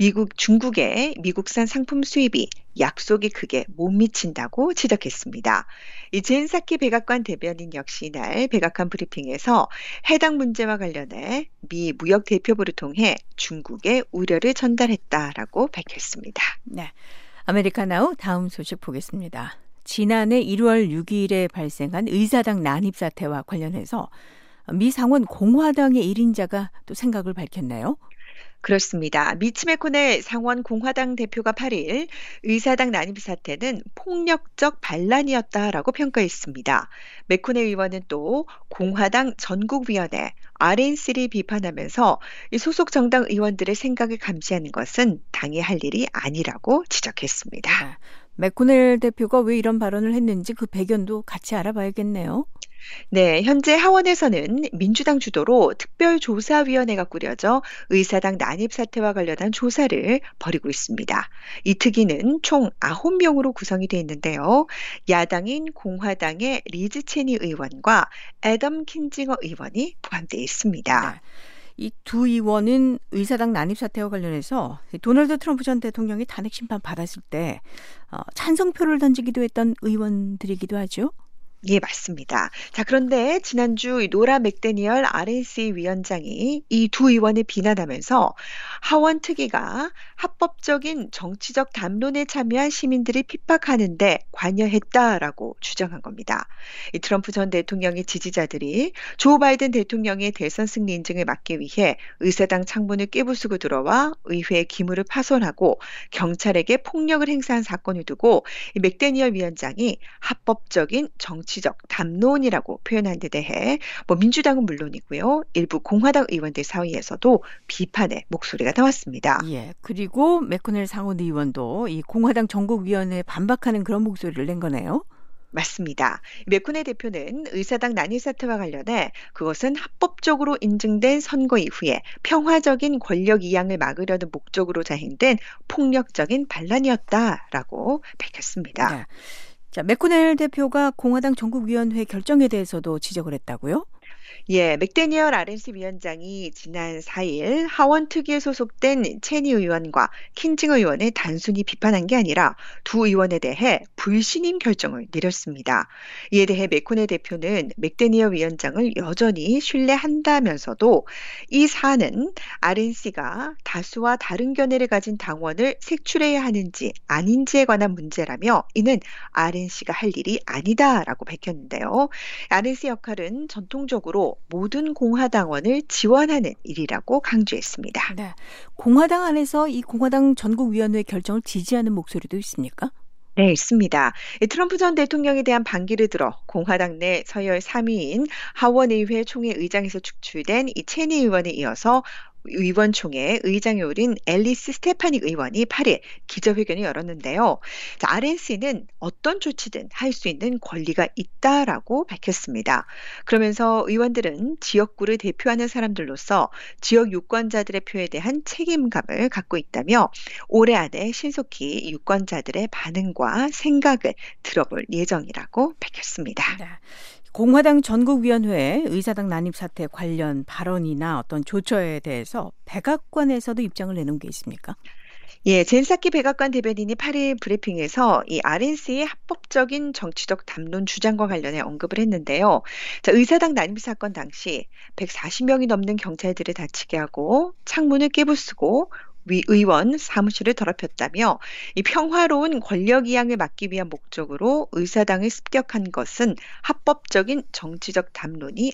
중국의 미국산 상품 수입이 약속이 크게 못 미친다고 지적했습니다. 이 젠사키 백악관 대변인 역시 이날 백악관 브리핑에서 해당 문제와 관련해 미 무역 대표부를 통해 중국에 우려를 전달했다라고 밝혔습니다. 네, 아메리카나우 다음 소식 보겠습니다. 지난해 1월 6일에 발생한 의사당 난입 사태와 관련해서 미 상원 공화당의 1인자가 또 생각을 밝혔나요? 그렇습니다. 미치 매코넬 상원 공화당 대표가 8일 의사당 난입 사태는 폭력적 반란이었다라고 평가했습니다. 매코넬 의원은 또 공화당 전국위원회 RNC를 비판하면서 이 소속 정당 의원들의 생각을 감시하는 것은 당의 할 일이 아니라고 지적했습니다. 매코넬 대표가 왜 이런 발언을 했는지 그 배경도 같이 알아봐야겠네요. 네, 현재 하원에서는 민주당 주도로 특별조사위원회가 꾸려져 의사당 난입 사태와 관련한 조사를 벌이고 있습니다. 이 특위는 총 9명으로 구성이 되어 있는데요. 야당인 공화당의 리즈 체니 의원과 애덤 킨징어 의원이 포함되어 있습니다. 네. 이 두 의원은 의사당 난입 사태와 관련해서 도널드 트럼프 전 대통령이 탄핵 심판 받았을 때 찬성표를 던지기도 했던 의원들이기도 하죠. 예, 맞습니다. 자, 그런데 지난주 이 노라 맥데니얼 RNC 위원장이 이 두 의원을 비난하면서 하원 특위가 합법적인 정치적 담론에 참여한 시민들을 핍박하는데 관여했다라고 주장한 겁니다. 이 트럼프 전 대통령의 지지자들이 조 바이든 대통령의 대선 승리 인증을 막기 위해 의사당 창문을 깨부수고 들어와 의회 기물을 파손하고 경찰에게 폭력을 행사한 사건을 두고 이 맥데니얼 위원장이 합법적인 정치 정치적 담론이라고 표현한 데 대해 민주당은 물론이고요. 일부 공화당 의원들 사이에서도 비판의 목소리가 나왔습니다. 예, 그리고 맥코넬 상원 의원도 이 공화당 전국위원회에 반박하는 그런 목소리를 낸 거네요. 맞습니다. 맥코넬 대표는 의사당 난입 사태와 관련해 그것은 합법적으로 인증된 선거 이후에 평화적인 권력 이양을 막으려는 목적으로 자행된 폭력적인 반란이었다라고 밝혔습니다. 네. 자, 맥코넬 대표가 공화당 전국위원회 결정에 대해서도 지적을 했다고요? 예, 맥데니얼 RNC 위원장이 지난 4일 하원 특위에 소속된 체니 의원과 킨징 의원을 단순히 비판한 게 아니라 두 의원에 대해 불신임 결정을 내렸습니다. 이에 대해 맥코넬 대표는 맥데니얼 위원장을 여전히 신뢰한다면서도 이 사안은 RNC가 다수와 다른 견해를 가진 당원을 색출해야 하는지 아닌지에 관한 문제라며 이는 RNC가 할 일이 아니다라고 밝혔는데요. RNC 역할은 전통적으로 모든 공화당원을 지원하는 일이라고 강조했습니다. 네. 공화당 안에서 이 공화당 전국위원회 결정을 지지하는 목소리도 있습니까? 네, 있습니다. 트럼프 전 대통령에 대한 반기를 들어 공화당 내 서열 3위인 하원의회 총회 의장에서 축출된 이 체니 의원에 이어서 의원총회 의장에 오른 앨리스 스테파닉 의원이 8일 기자회견을 열었는데요. 자, RNC는 어떤 조치든 할 수 있는 권리가 있다라고 밝혔습니다. 그러면서 의원들은 지역구를 대표하는 사람들로서 지역 유권자들의 표에 대한 책임감을 갖고 있다며 올해 안에 신속히 유권자들의 반응과 생각을 들어볼 예정이라고 밝혔습니다. 네. 공화당 전국위원회 의사당 난입 사태 관련 발언이나 어떤 조처에 대해서 백악관에서도 입장을 내놓은 게 있습니까? 예, 젠 사키 백악관 대변인이 8일 브리핑에서 이 RNC의 합법적인 정치적 담론 주장과 관련해 언급을 했는데요. 자, 의사당 난입 사건 당시 140명이 넘는 경찰들을 다치게 하고 창문을 깨부수고 의원 사무실을 더럽혔다며 이 평화로운 권력 이양을 막기 위한 목적으로 의사당을 습격한 것은 합법적인 정치적 담론이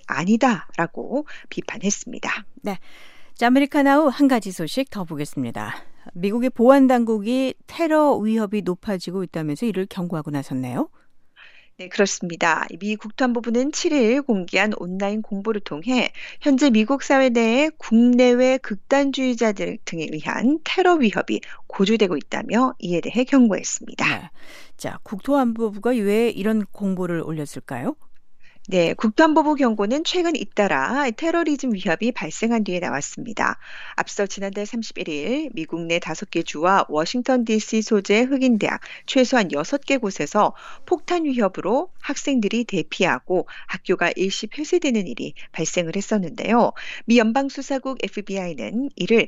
아니다라고 비판했습니다. 네. 자, 아메리카나우 한 가지 소식 더 보겠습니다. 미국의 보안 당국이 테러 위협이 높아지고 있다면서 이를 경고하고 나섰네요. 네, 그렇습니다. 미 국토안보부는 7일 공개한 온라인 공보를 통해 현재 미국 사회 내에 국내외 극단주의자들 등에 의한 테러 위협이 고조되고 있다며 이에 대해 경고했습니다. 네. 자, 국토안보부가 왜 이런 공보를 올렸을까요? 네, 국토안보부 경고는 최근 잇따라 테러리즘 위협이 발생한 뒤에 나왔습니다. 앞서 지난달 31일 미국 내 5개 주와 워싱턴 DC 소재 흑인 대학 최소한 6개 곳에서 폭탄 위협으로 학생들이 대피하고 학교가 일시 폐쇄되는 일이 발생을 했었는데요. 미 연방수사국 FBI는 이를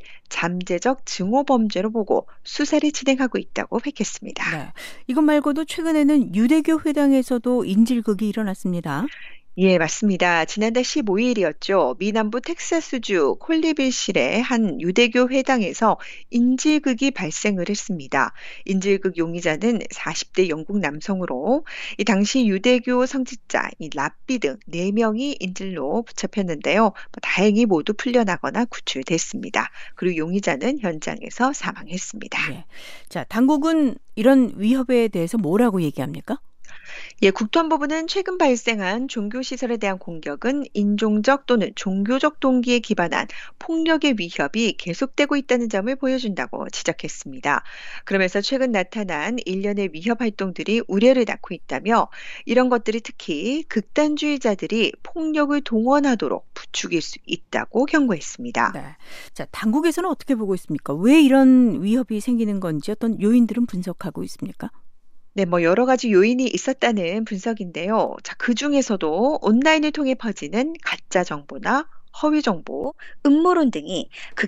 잠재적 증오 범죄로 보고 수사를 진행하고 있다고 밝혔습니다. 네. 이것 말고도 최근에는 유대교 회당에서도 인질극이 일어났습니다. 예, 맞습니다. 지난달 15일이었죠. 미 남부 텍사스주 콜리빌실의 한 유대교 회당에서 인질극이 발생을 했습니다. 인질극 용의자는 40대 영국 남성으로 이 당시 유대교 성직자 랍비 등 4명이 인질로 붙잡혔는데요. 다행히 모두 풀려나거나 구출됐습니다. 그리고 용의자는 현장에서 사망했습니다. 네. 자, 당국은 이런 위협에 대해서 뭐라고 얘기합니까? 예, 국토안보부는 최근 발생한 종교시설에 대한 공격은 인종적 또는 종교적 동기에 기반한 폭력의 위협이 계속되고 있다는 점을 보여준다고 지적했습니다. 그러면서 최근 나타난 일련의 위협 활동들이 우려를 낳고 있다며 이런 것들이 특히 극단주의자들이 폭력을 동원하도록 부추길 수 있다고 경고했습니다. 네. 자, 당국에서는 어떻게 보고 있습니까? 왜 이런 위협이 생기는 건지 어떤 요인들은 분석하고 있습니까? 네, 여러 가지 요인이 있었다는 분석인데요. 자, 그 중에서도 온라인을 통해 퍼지는 가짜 정보나 허위 정보, 음모론 등이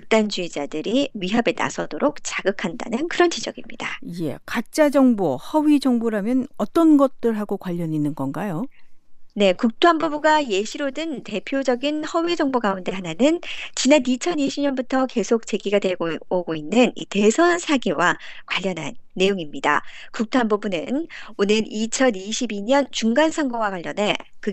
극단주의자들이 위협에 나서도록 자극한다는 그런 지적입니다. 예, 가짜 정보, 허위 정보라면 어떤 것들하고 관련이 있는 건가요? 네, 국토안보부가 예시로 든 대표적인 허위 정보 가운데 하나는 지난 2020년부터 계속 제기가 되고 오고 있는 이 대선 사기와 관련한 내용입니다. 국토안보부는 오는 2022년 중간선거와 관련해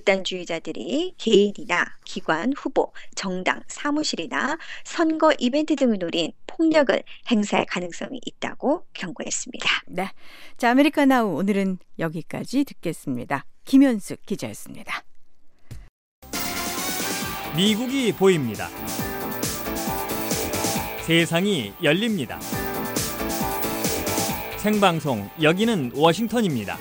극단주의자들이 개인이나 기관, 후보, 정당, 사무실이나 선거 이벤트 등을 노린 폭력을 행사할 가능성이 있다고 경고했습니다. 네, 자, 아메리카나우 오늘은 여기까지 듣겠습니다. 김현숙 기자였습니다. 미국이 보입니다. 세상이 열립니다. 생방송 여기는 워싱턴입니다.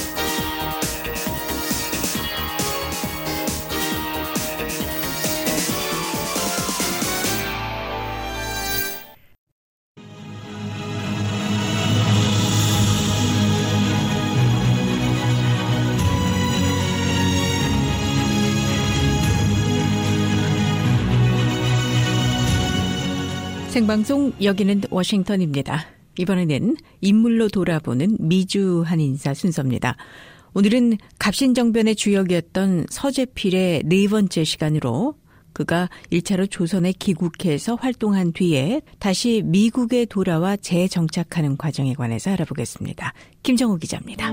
생방송 여기는 워싱턴입니다. 이번에는 인물로 돌아보는 미주 한인사 순서입니다. 오늘은 갑신정변의 주역이었던 서재필의 네 번째 시간으로 그가 1차로 조선에 귀국해서 활동한 뒤에 다시 미국에 돌아와 재정착하는 과정에 관해서 알아보겠습니다. 김정우 기자입니다.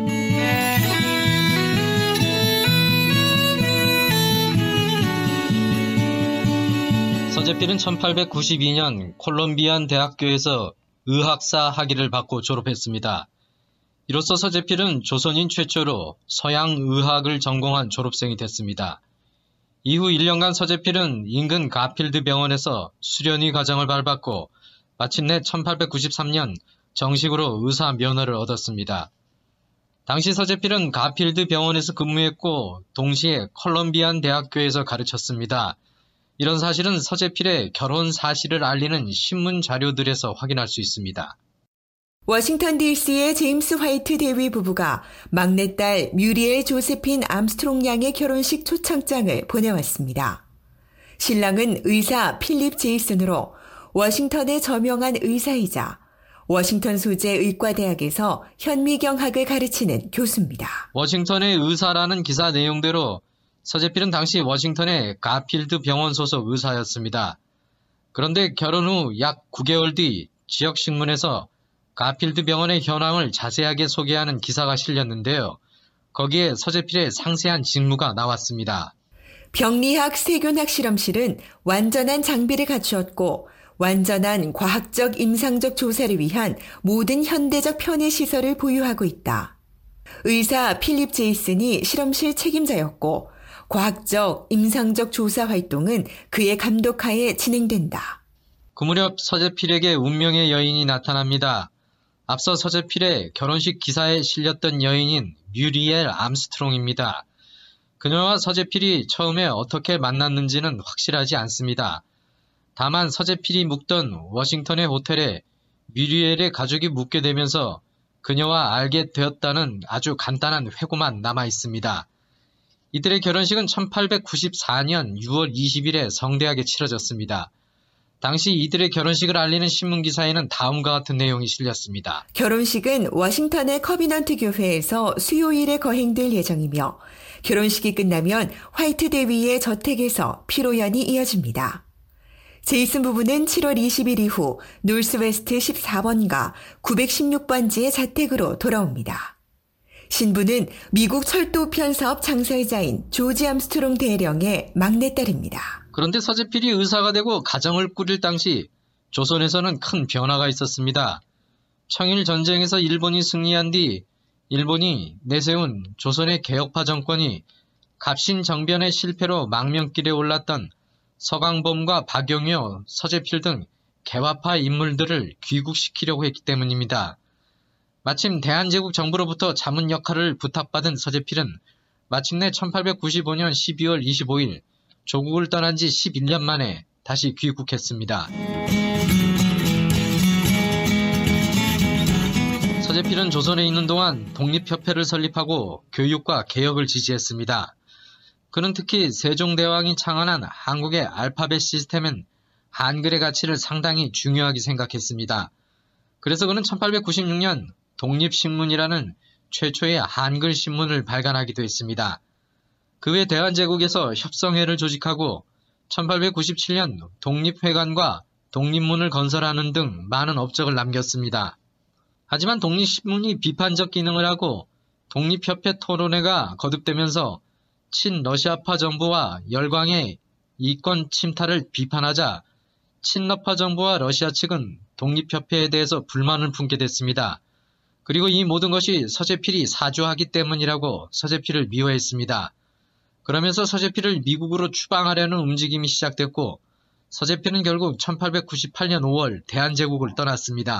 서재필은 1892년 콜롬비안 대학교에서 의학사 학위를 받고 졸업했습니다. 이로써 서재필은 조선인 최초로 서양의학을 전공한 졸업생이 됐습니다. 이후 1년간 서재필은 인근 가필드 병원에서 수련의 과정을 밟았고 마침내 1893년 정식으로 의사 면허를 얻었습니다. 당시 서재필은 가필드 병원에서 근무했고 동시에 콜롬비안 대학교에서 가르쳤습니다. 이런 사실은 서재필의 결혼 사실을 알리는 신문 자료들에서 확인할 수 있습니다. 워싱턴 DC의 제임스 화이트 대위 부부가 막내딸 뮤리엘 조세핀 암스트롱 양의 결혼식 초청장을 보내왔습니다. 신랑은 의사 필립 제이슨으로 워싱턴의 저명한 의사이자 워싱턴 소재 의과대학에서 현미경학을 가르치는 교수입니다. 워싱턴의 의사라는 기사 내용대로 서재필은 당시 워싱턴의 가필드 병원 소속 의사였습니다. 그런데 결혼 후 약 9개월 뒤 지역신문에서 가필드 병원의 현황을 자세하게 소개하는 기사가 실렸는데요. 거기에 서재필의 상세한 직무가 나왔습니다. 병리학 세균학 실험실은 완전한 장비를 갖추었고 완전한 과학적 임상적 조사를 위한 모든 현대적 편의 시설을 보유하고 있다. 의사 필립 제이슨이 실험실 책임자였고 과학적, 임상적 조사 활동은 그의 감독하에 진행된다. 그 무렵 서재필에게 운명의 여인이 나타납니다. 앞서 서재필의 결혼식 기사에 실렸던 여인인 뮤리엘 암스트롱입니다. 그녀와 서재필이 처음에 어떻게 만났는지는 확실하지 않습니다. 다만 서재필이 묵던 워싱턴의 호텔에 뮤리엘의 가족이 묵게 되면서 그녀와 알게 되었다는 아주 간단한 회고만 남아 있습니다. 이들의 결혼식은 1894년 6월 20일에 성대하게 치러졌습니다. 당시 이들의 결혼식을 알리는 신문기사에는 다음과 같은 내용이 실렸습니다. 결혼식은 워싱턴의 커비넌트 교회에서 수요일에 거행될 예정이며 결혼식이 끝나면 화이트 대위의 저택에서 피로연이 이어집니다. 제이슨 부부는 7월 20일 이후 노스웨스트 14번가 916번지의 자택으로 돌아옵니다. 신부는 미국 철도편 사업 창설자인 조지 암스트롱 대령의 막내딸입니다. 그런데 서재필이 의사가 되고 가정을 꾸릴 당시 조선에서는 큰 변화가 있었습니다. 청일 전쟁에서 일본이 승리한 뒤 일본이 내세운 조선의 개혁파 정권이 갑신정변의 실패로 망명길에 올랐던 서강범과 박영효, 서재필 등 개화파 인물들을 귀국시키려고 했기 때문입니다. 마침 대한제국 정부로부터 자문 역할을 부탁받은 서재필은 마침내 1895년 12월 25일 조국을 떠난 지 11년 만에 다시 귀국했습니다. 서재필은 조선에 있는 동안 독립협회를 설립하고 교육과 개혁을 지지했습니다. 그는 특히 세종대왕이 창안한 한국의 알파벳 시스템은 한글의 가치를 상당히 중요하게 생각했습니다. 그래서 그는 1896년 독립신문이라는 최초의 한글 신문을 발간하기도 했습니다. 그 외 대한제국에서 협성회를 조직하고 1897년 독립회관과 독립문을 건설하는 등 많은 업적을 남겼습니다. 하지만 독립신문이 비판적 기능을 하고 독립협회 토론회가 거듭되면서 친러시아파 정부와 열광의 이권 침탈을 비판하자 친러파 정부와 러시아 측은 독립협회에 대해서 불만을 품게 됐습니다. 그리고 이 모든 것이 서재필이 사주하기 때문이라고 서재필을 미워했습니다. 그러면서 서재필을 미국으로 추방하려는 움직임이 시작됐고 서재필은 결국 1898년 5월 대한제국을 떠났습니다.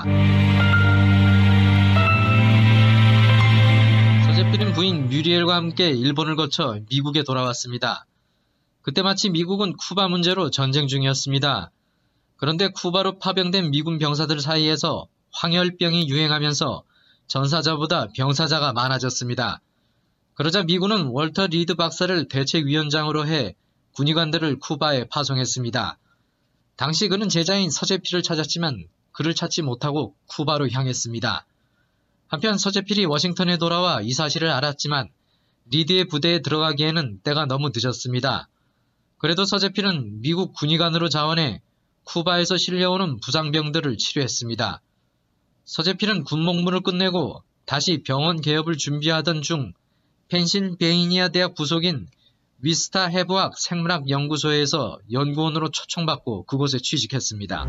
서재필은 부인 뮤리엘과 함께 일본을 거쳐 미국에 돌아왔습니다. 그때 마치 미국은 쿠바 문제로 전쟁 중이었습니다. 그런데 쿠바로 파병된 미군 병사들 사이에서 황열병이 유행하면서 전사자보다 병사자가 많아졌습니다. 그러자 미군은 월터 리드 박사를 대책위원장으로 해 군의관들을 쿠바에 파송했습니다. 당시 그는 제자인 서재필을 찾았지만 그를 찾지 못하고 쿠바로 향했습니다. 한편 서재필이 워싱턴에 돌아와 이 사실을 알았지만 리드의 부대에 들어가기에는 때가 너무 늦었습니다. 그래도 서재필은 미국 군의관으로 자원해 쿠바에서 실려오는 부상병들을 치료했습니다. 서재필은 군복무를 끝내고 다시 병원 개업을 준비하던 중 펜실베이니아 대학 부속인 위스타 해부학 생물학 연구소에서 연구원으로 초청받고 그곳에 취직했습니다.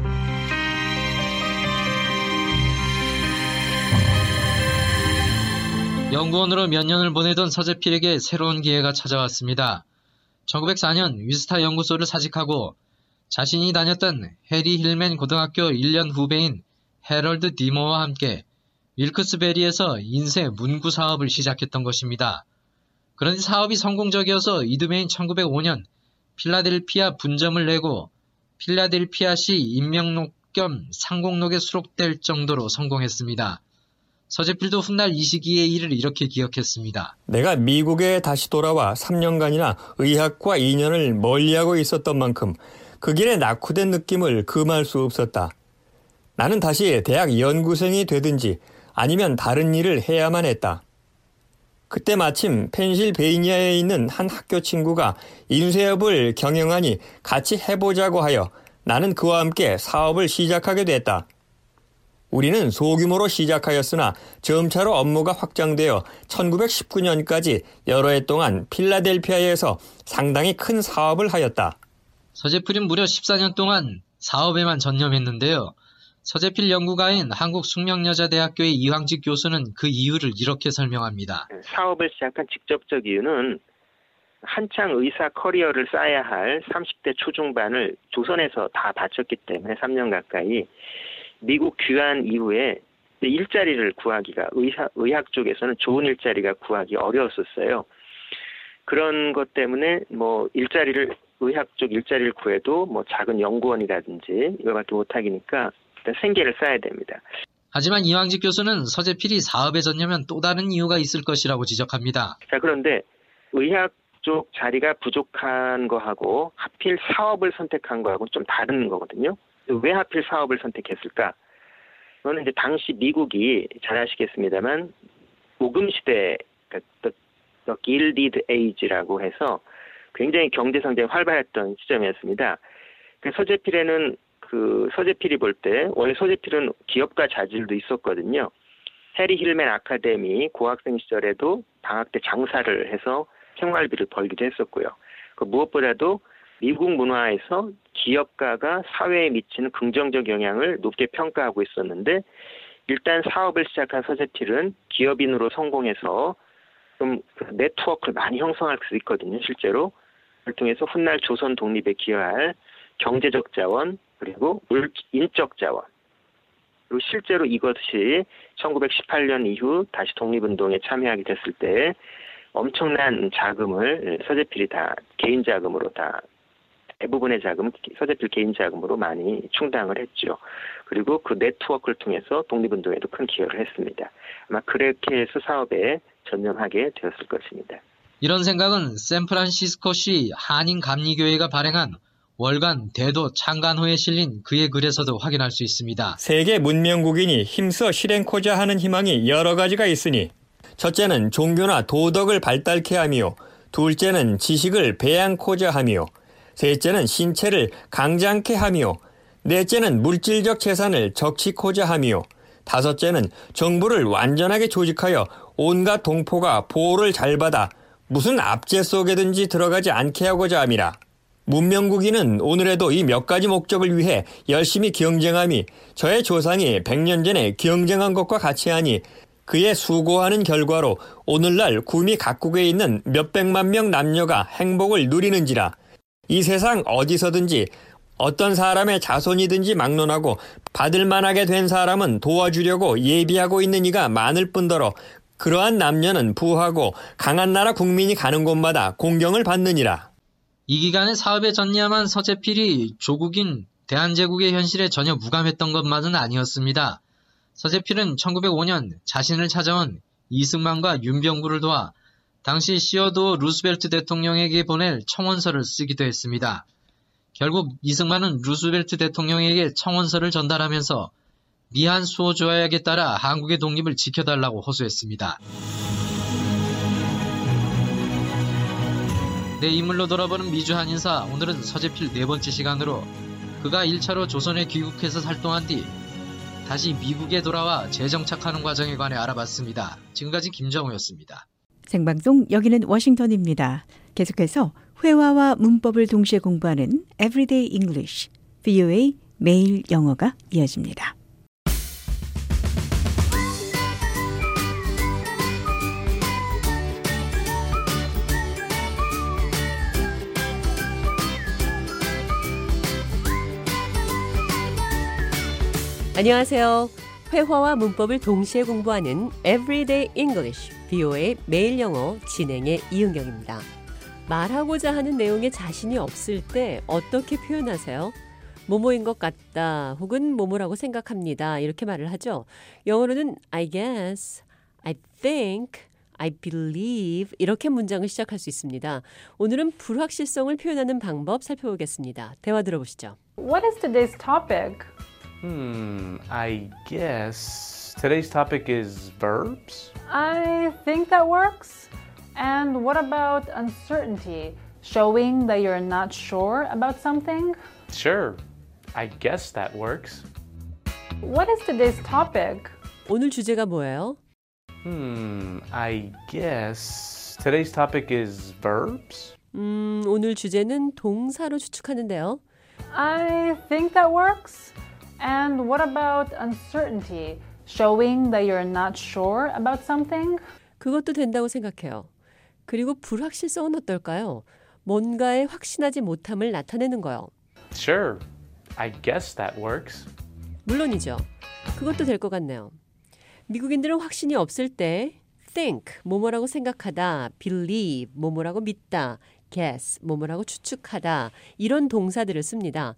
연구원으로 몇 년을 보내던 서재필에게 새로운 기회가 찾아왔습니다. 1904년 위스타 연구소를 사직하고 자신이 다녔던 해리 힐맨 고등학교 1년 후배인 해럴드 디머와 함께 윌크스베리에서 인쇄 문구 사업을 시작했던 것입니다. 그런데 사업이 성공적이어서 이듬해인 1905년 필라델피아 분점을 내고 필라델피아시 인명록 겸 상공록에 수록될 정도로 성공했습니다. 서재필도 훗날 이 시기의 일을 이렇게 기억했습니다. 내가 미국에 다시 돌아와 3년간이나 의학과 인연을 멀리하고 있었던 만큼 그 길에 낙후된 느낌을 금할 수 없었다. 나는 다시 대학 연구생이 되든지 아니면 다른 일을 해야만 했다. 그때 마침 펜실베이니아에 있는 한 학교 친구가 인쇄업을 경영하니 같이 해보자고 하여 나는 그와 함께 사업을 시작하게 됐다. 우리는 소규모로 시작하였으나 점차로 업무가 확장되어 1919년까지 여러 해 동안 필라델피아에서 상당히 큰 사업을 하였다. 서재필은 무려 14년 동안 사업에만 전념했는데요. 서재필 연구가인 한국숙명여자대학교의 이황직 교수는 그 이유를 이렇게 설명합니다. 사업을 시작한 직접적 이유는 한창 의사 커리어를 쌓아야 할 30대 초중반을 조선에서 다 바쳤기 때문에 3년 가까이 미국 귀환 이후에 일자리를 구하기가 의학 쪽에서는 좋은 일자리가 구하기 어려웠었어요. 그런 것 때문에 의학 쪽 일자리를 구해도 작은 연구원이라든지 이거밖에 못하기니까 생계를 쌓아야 됩니다. 하지만 이황직 교수는 서재필이 사업에 전념한 또 다른 이유가 있을 것이라고 지적합니다. 자, 그런데 의학 쪽 자리가 부족한 거하고 하필 사업을 선택한 거하고 좀 다른 거거든요. 왜 하필 사업을 선택했을까? 그거는 이제 당시 미국이 잘 아시겠습니다만 모금 시대, The Gilded Age라고 해서 굉장히 경제 성장이 활발했던 시점이었습니다. 서재필에는 서재필이 볼 때 원래 서재필은 기업가 자질도 있었거든요. 해리 힐맨 아카데미 고학생 시절에도 방학 때 장사를 해서 생활비를 벌기도 했었고요. 무엇보다도 미국 문화에서 기업가가 사회에 미치는 긍정적 영향을 높게 평가하고 있었는데 일단 사업을 시작한 서재필은 기업인으로 성공해서 좀 네트워크를 많이 형성할 수 있거든요. 실제로 그걸 통해서 훗날 조선 독립에 기여할 경제적 자원 그리고 인적 자원 그리고 실제로 이것이 1918년 이후 다시 독립운동에 참여하게 됐을 때 엄청난 자금을 서재필이 다 개인 자금으로 다 대부분의 자금 서재필 개인 자금으로 많이 충당을 했죠. 그리고 그 네트워크를 통해서 독립운동에도 큰 기여를 했습니다. 아마 그렇게 해서 사업에 전념하게 되었을 것입니다. 이런 생각은 샌프란시스코시 한인감리교회가 발행한 월간 대도 창간호에 실린 그의 글에서도 확인할 수 있습니다. 세계 문명국인이 힘써 실행코자 하는 희망이 여러 가지가 있으니 첫째는 종교나 도덕을 발달케 하며 둘째는 지식을 배양코자 하며 셋째는 신체를 강장케 하며 넷째는 물질적 재산을 적치코자 하며 다섯째는 정부를 완전하게 조직하여 온갖 동포가 보호를 잘 받아 무슨 압제 속에든지 들어가지 않게 하고자 함이라. 문명국인은 오늘에도 이 몇 가지 목적을 위해 열심히 경쟁함이 저의 조상이 100년 전에 경쟁한 것과 같이 하니 그의 수고하는 결과로 오늘날 구미 각국에 있는 몇백만 명 남녀가 행복을 누리는지라. 이 세상 어디서든지 어떤 사람의 자손이든지 막론하고 받을 만하게 된 사람은 도와주려고 예비하고 있는 이가 많을 뿐더러 그러한 남녀는 부하고 강한 나라 국민이 가는 곳마다 공경을 받느니라. 이 기간에 사업에 전념한 서재필이 조국인 대한제국의 현실에 전혀 무감했던 것만은 아니었습니다. 서재필은 1905년 자신을 찾아온 이승만과 윤병구를 도와 당시 시어도 루스벨트 대통령에게 보낼 청원서를 쓰기도 했습니다. 결국 이승만은 루스벨트 대통령에게 청원서를 전달하면서 미한 수호 조약에 따라 한국의 독립을 지켜달라고 호소했습니다. 내 인물로 돌아보는 미주 한인사, 오늘은 서재필 네 번째 시간으로 그가 1차로 조선에 귀국해서 활동한 뒤 다시 미국에 돌아와 재정착하는 과정에 관해 알아봤습니다. 지금까지 김정우였습니다. 생방송 여기는 워싱턴입니다. 계속해서 회화와 문법을 동시에 공부하는 Everyday English, VOA 매일 영어가 이어집니다. 안녕하세요. 회화와 문법을 동시에 공부하는 Everyday English, VOA 매일 영어 진행의 이은경입니다. 말하고자 하는 내용에 자신이 없을 때 어떻게 표현하세요? 뭐뭐인 것 같다 혹은 뭐뭐라고 생각합니다. 이렇게 말을 하죠. 영어로는 I guess, I think, I believe 이렇게 문장을 시작할 수 있습니다. 오늘은 불확실성을 표현하는 방법 살펴보겠습니다. 대화 들어보시죠. What is today's topic? I guess today's topic is verbs? I think that works. And what about uncertainty? Showing that you're not sure about something? Sure, I guess that works. What is today's topic? 오늘 주제가 뭐예요? I guess today's topic is verbs? 오늘 주제는 동사로 추측하는데요. I think that works. And what about uncertainty? Showing that you're not sure about something? 그것도 된다고 생각해요. 그리고 불확실성은 어떨까요? 뭔가에 확신하지 못함을 나타내는 거요. Sure, I guess that works. 물론이죠. 그것도 될 것 같네요. 미국인들은 확신이 없을 때 think, 뭐뭐라고 생각하다, believe, 뭐뭐라고 믿다, guess, 뭐뭐라고 추측하다 이런 동사들을 씁니다.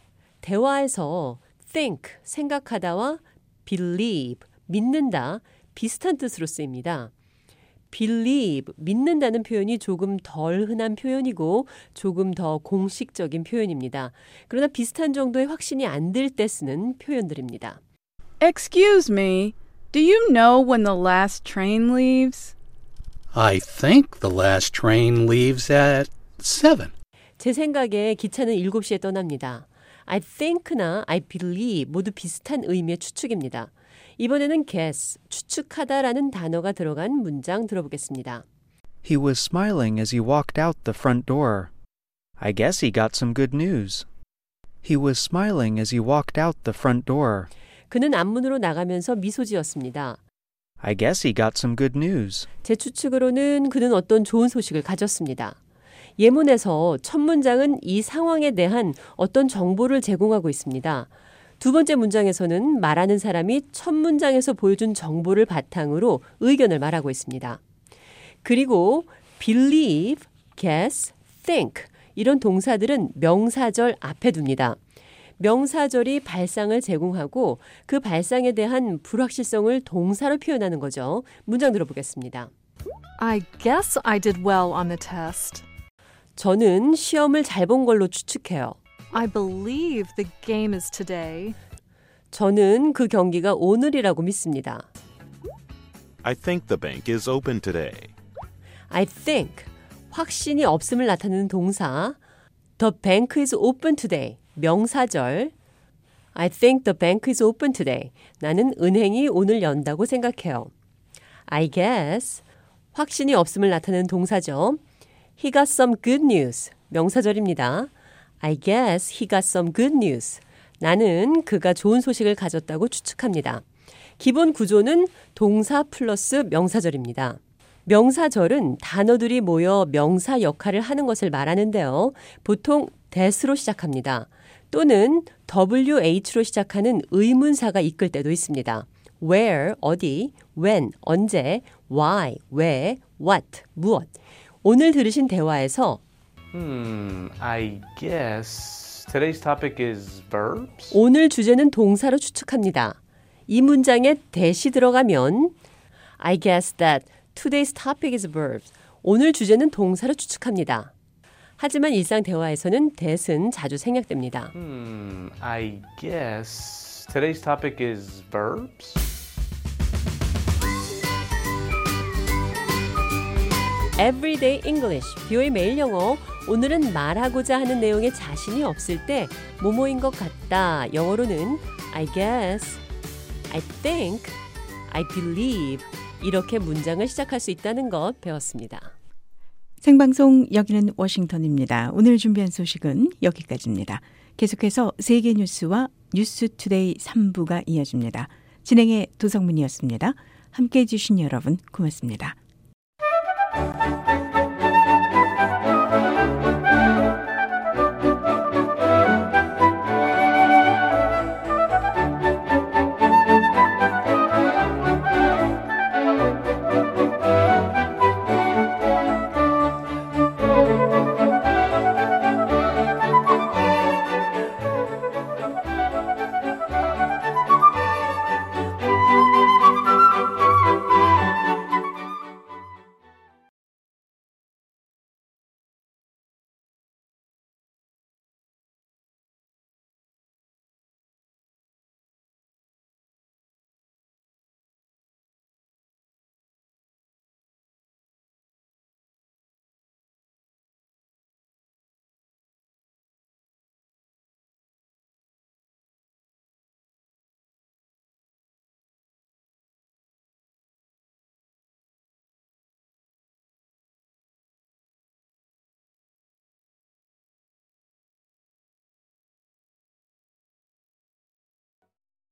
대화에서 think, 생각하다와 believe, 믿는다 비슷한 뜻으로 쓰입니다. believe, 믿는다는 표현이 조금 덜 흔한 표현이고 조금 더 공식적인 표현입니다. 그러나 비슷한 정도의 확신이 안 들 때 쓰는 표현들입니다. Excuse me, do you know when the last train leaves? I think the last train leaves at 7. 제 생각에 기차는 7시에 떠납니다. I think나 I believe 모두 비슷한 의미의 추측입니다. 이번에는 guess, 추측하다라는 단어가 들어간 문장 들어보겠습니다. He was smiling as he walked out the front door. I guess he got some good news. He was smiling as he walked out the front door. 그는 앞문으로 나가면서 미소 지었습니다. I guess he got some good news. 제 추측으로는 그는 어떤 좋은 소식을 가졌습니다. 예문에서 첫 문장은 이 상황에 대한 어떤 정보를 제공하고 있습니다. 두 번째 문장에서는 말하는 사람이 첫 문장에서 보여준 정보를 바탕으로 의견을 말하고 있습니다. 그리고 believe, guess, think 이런 동사들은 명사절 앞에 둡니다. 명사절이 발상을 제공하고 그 발상에 대한 불확실성을 동사로 표현하는 거죠. 문장 들어보겠습니다. I guess I did well on the test. 저는 시험을 잘 본 걸로 추측해요. I believe the game is today. 저는 그 경기가 오늘이라고 믿습니다. I think the bank is open today. I think, 확신이 없음을 나타내는 동사. The bank is open today, 명사절. I think the bank is open today. 나는 은행이 오늘 연다고 생각해요. I guess, 확신이 없음을 나타내는 동사죠. He got some good news, 명사절입니다. I guess he got some good news. 나는 그가 좋은 소식을 가졌다고 추측합니다. 기본 구조는 동사 플러스 명사절입니다. 명사절은 단어들이 모여 명사 역할을 하는 것을 말하는데요. 보통 that으로 시작합니다. 또는 WH로 시작하는 의문사가 이끌 때도 있습니다. where, 어디, when, 언제, why, 왜, what, 무엇. 오늘 들으신 대화에서 I guess today's topic is verbs? 오늘 주제는 동사로 추측합니다. 이 문장에 that이 들어가면 I guess that today's topic is verbs. 오늘 주제는 동사로 추측합니다. 하지만 일상 대화에서는 that은 자주 생략됩니다. I guess today's topic is verbs? Everyday English, 뷰의 매일 영어. 오늘은 말하고자 하는 내용에 자신이 없을 때 뭐뭐인 것 같다. 영어로는 I guess, I think, I believe 이렇게 문장을 시작할 수 있다는 것 배웠습니다. 생방송 여기는 워싱턴입니다. 오늘 준비한 소식은 여기까지입니다. 계속해서 세계 뉴스와 뉴스투데이 3부가 이어집니다. 진행의 도성문이었습니다. 함께해 주신 여러분 고맙습니다.